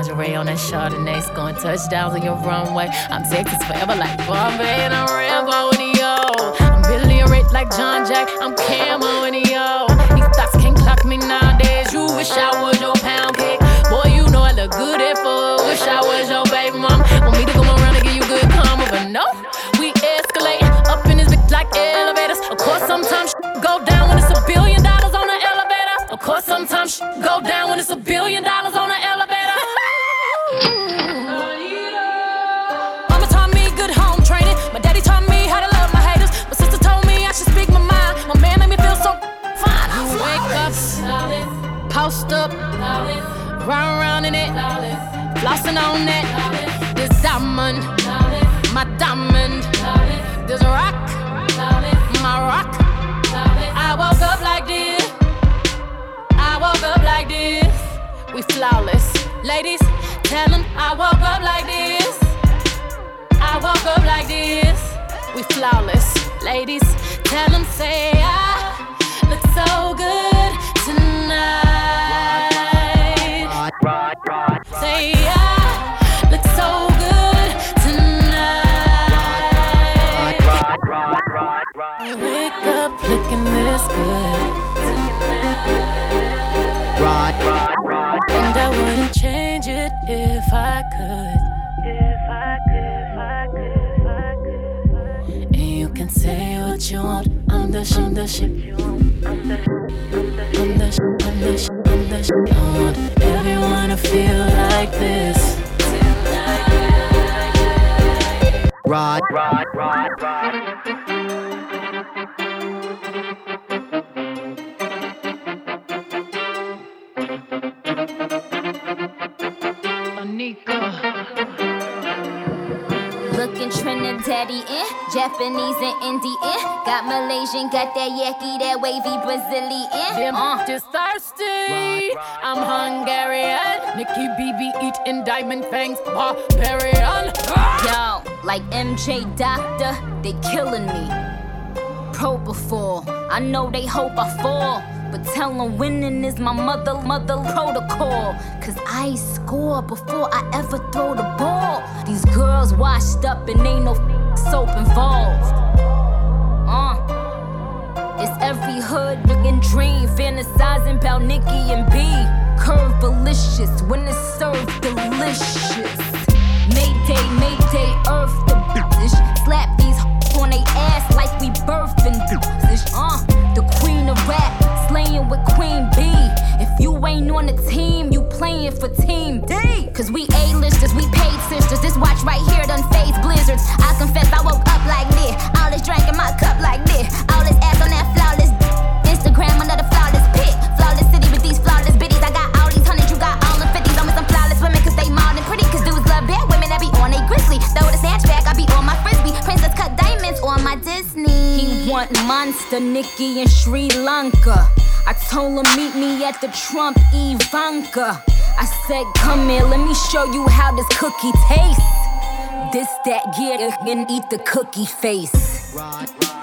lingerie on that Chardonnay, scoring touchdowns on your runway. I'm Texas forever like Bombay, and I'm Rambo and yo. I'm Billy Rich like John Jack, I'm Camo and yo. These thoughts can't clock me nowadays. You wish I was your pound cake. Boy, you know I look good at food. Wish I was your baby mom. Want me to come around and give you good karma, but no, we escalate up in this bitch like elevators. Of course, sometimes go down when it's $1 billion on the elevator. Of course, sometimes go down when it's $1 billion on the elevator. Mama taught me good home training. My daddy taught me how to love my haters. My sister told me I should speak my mind. My man made me feel so fine. I wake up, post up, round around in it, flossing on it. This diamond, my diamond. This rock, my rock. I woke up like this. I woke up like this. We flawless. Ladies, tell them I woke up like this. I woke up like this. We flawless. Ladies, tell them say I look so good tonight. Say I look so good tonight. I wake up looking this good. And I wouldn't change it if I could. And you can say what you want. I'm the shit. I'm the shit. I want everyone to feel like this. Ride. Looking Trinidadian, Japanese and Indian. Got Malaysian, got that yaki, that wavy Brazilian. Just thirsty. I'm Hungarian. Nikki BB eating diamond fangs, barbarian. Yo, like MJ Doctor, they killing me. Propofol, I know they hope I fall. But tell them winning is my mother protocol. Cause I score before I ever throw the ball. These girls washed up and ain't no soap involved. It's every hood looking dream, fantasizing about Nicki and B. Curve delicious when it's served delicious. Mayday, earth the bitch. Slap these on they ass like we birthing bitch. The queen of rap, slaying with Queen B. If you ain't on the team, you playing for Team D. Cause we A-listers, we paid sisters. This watch right here done phase blizzards. I confess I woke up like this. All this drink in my cup like this. All this ass on that flawless Instagram under the flawless pit. Flawless city with these flawless biddies. I got all these hundreds, you got all the 50s. I'm with some flawless women cause they mild and pretty. Cause dudes love bad women that be on they grizzly. Throw the snatch back, I be on my frisbee. Princess cut diamonds on my Disney. He want Monster, Nicki in Sri Lanka. I told him meet me at the Trump Ivanka. I said come here, let me show you how this cookie tastes. This, that, yeah, and eat the cookie face.